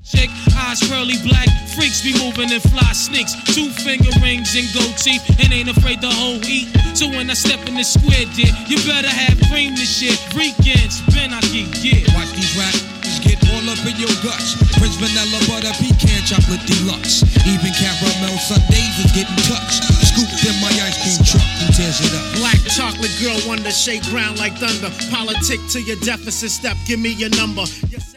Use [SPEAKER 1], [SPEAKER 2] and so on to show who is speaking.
[SPEAKER 1] Chick, eyes pearly black, freaks be moving in fly sneaks. 2-finger rings and gold teeth, and ain't afraid to whole eat. So when I step in the square, dear, you better have cream this shit. Weekends, Ben Aki, yeah.
[SPEAKER 2] Watch these rappers get all up in your guts. Prince Vanilla Butter Pecan Chocolate Deluxe. Even caramel sundaes is getting touched. Scooped in my ice cream truck, who tears it up?
[SPEAKER 3] Black chocolate girl, wonder shake ground like thunder. Politic to your deficit step, give me your number. Yes.